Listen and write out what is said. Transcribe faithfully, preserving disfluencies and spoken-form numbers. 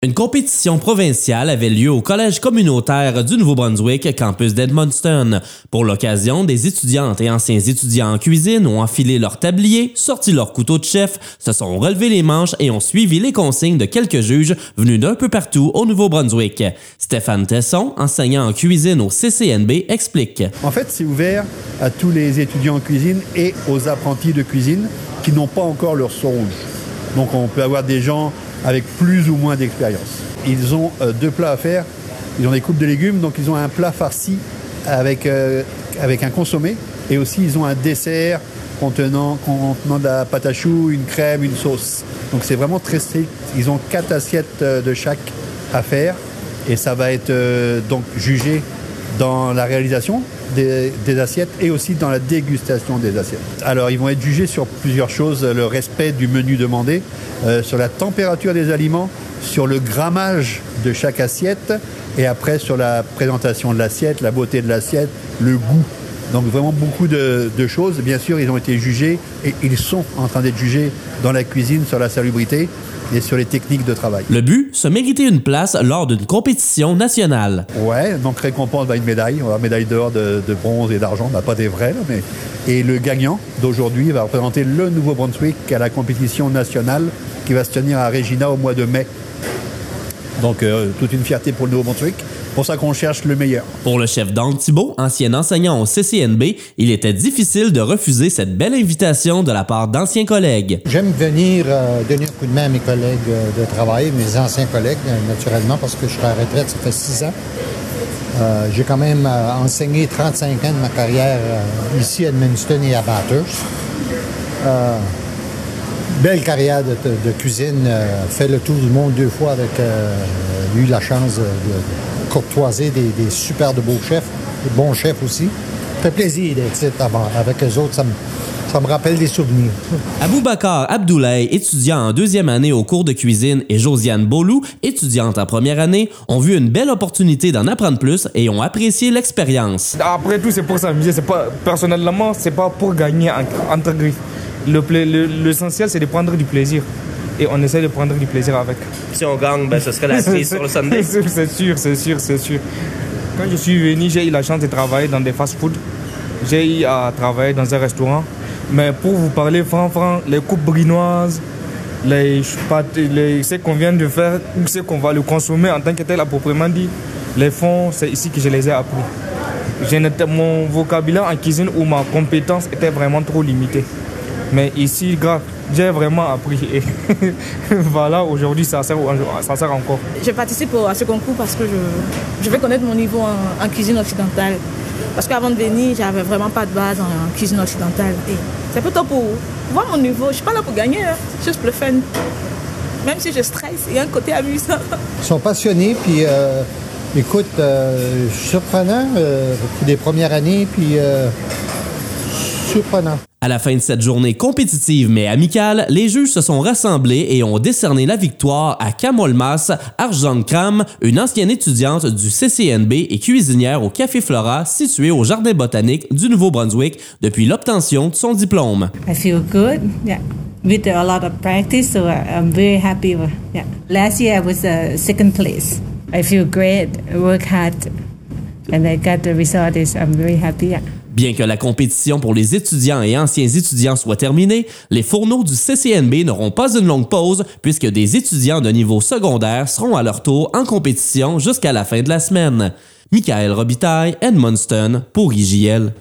Une compétition provinciale avait lieu au Collège communautaire du Nouveau-Brunswick, campus d'Edmundston. Pour l'occasion, des étudiantes et anciens étudiants en cuisine ont enfilé leur tablier, sorti leur couteau de chef, se sont relevés les manches et ont suivi les consignes de quelques juges venus d'un peu partout au Nouveau-Brunswick. Stéphane Tesson, enseignant en cuisine au C C N B, explique. En fait, c'est ouvert à tous les étudiants en cuisine et aux apprentis de cuisine qui n'ont pas encore leur seau rouge. Donc on peut avoir des gens avec plus ou moins d'expérience. Ils ont euh, deux plats à faire. Ils ont des coupes de légumes, donc ils ont un plat farci avec, euh, avec un consommé. Et aussi, ils ont un dessert contenant, contenant de la pâte à choux, une crème, une sauce. Donc c'est vraiment très strict. Ils ont quatre assiettes de chaque à faire. Et ça va être euh, donc jugé dans la réalisation des, des assiettes et aussi dans la dégustation des assiettes. Alors, ils vont être jugés sur plusieurs choses. Le respect du menu demandé, euh, sur la température des aliments, sur le grammage de chaque assiette et après sur la présentation de l'assiette, la beauté de l'assiette, le goût. Donc vraiment beaucoup de, de choses. Bien sûr, ils ont été jugés et ils sont en train d'être jugés dans la cuisine sur la salubrité et sur les techniques de travail. Le but, se mériter une place lors d'une compétition nationale. Ouais, donc récompense bah, une médaille. On va avoir médaille d'or, de, de bronze et d'argent, bah, pas des vrais, là, mais... Et le gagnant d'aujourd'hui va représenter le Nouveau-Brunswick à la compétition nationale qui va se tenir à Regina au mois de mai. Donc, euh, toute une fierté pour le Nouveau-Brunswick. Pour ça qu'on cherche le meilleur. Pour le chef Dan Thibault, ancien enseignant au C C N B, il était difficile de refuser cette belle invitation de la part d'anciens collègues. J'aime venir euh, donner un coup de main à mes collègues euh, de travail, mes anciens collègues, euh, naturellement, parce que je suis à la retraite, ça fait six ans. Euh, j'ai quand même euh, enseigné trente-cinq ans de ma carrière euh, ici à Edmundston et à Bathurst. Euh, belle carrière de, de, de cuisine, euh, fait le tour du monde deux fois avec euh, eu la chance de, de courtoiser des, des super de beaux chefs, des bons chefs aussi. Ça fait plaisir d'être ici avec eux autres, ça me, ça me rappelle des souvenirs. Aboubacar Abdoulaye, étudiant en deuxième année au cours de cuisine, et Josiane Beaulieu, étudiante en première année, ont vu une belle opportunité d'en apprendre plus et ont apprécié l'expérience. Après tout, c'est pour s'amuser. C'est pas, personnellement, c'est pas pour gagner entre griffes. Le, le, l'essentiel, c'est de prendre du plaisir. Et on essaie de prendre du plaisir avec. Si on gagne, ben, ce serait la cerise sur le Sunday. C'est sûr, c'est sûr, c'est sûr. Quand je suis venu, j'ai eu la chance de travailler dans des fast-food. J'ai eu à travailler dans un restaurant. Mais pour vous parler franc-franc, les coupes brinoises, les, les, ce qu'on vient de faire, ou ce qu'on va le consommer en tant que tel, à proprement dit, les fonds, c'est ici que je les ai appris. J'ai mon vocabulaire en cuisine ou ma compétence était vraiment trop limitée. Mais ici, grave, j'ai vraiment appris. Et voilà, aujourd'hui, ça sert, ça sert encore. Je participe à ce concours parce que je, je veux connaître mon niveau en, en cuisine occidentale. Parce qu'avant de venir, j'avais vraiment pas de base en, en cuisine occidentale. Et c'est plutôt pour voir mon niveau. Je suis pas là pour gagner, hein, juste pour le fun. Même si je stresse, il y a un côté amusant. Ils sont passionnés, puis euh, écoute, euh, surprenant euh, des premières années, puis euh, surprenant. À la fin de cette journée compétitive mais amicale, les juges se sont rassemblés et ont décerné la victoire à Kamolmas Arjankram, une ancienne étudiante du C C N B et cuisinière au Café Flora situé au Jardin botanique du Nouveau-Brunswick depuis l'obtention de son diplôme. I feel good, yeah. With a lot of practice, so I'm very happy. Yeah. Last year I was uh, second place. I feel great, I work hard, and I got the result. Is I'm very happy. Yeah. Bien que la compétition pour les étudiants et anciens étudiants soit terminée, les fourneaux du C C N B n'auront pas une longue pause puisque des étudiants de niveau secondaire seront à leur tour en compétition jusqu'à la fin de la semaine. Michael Robitaille, Edmundston, pour I J L.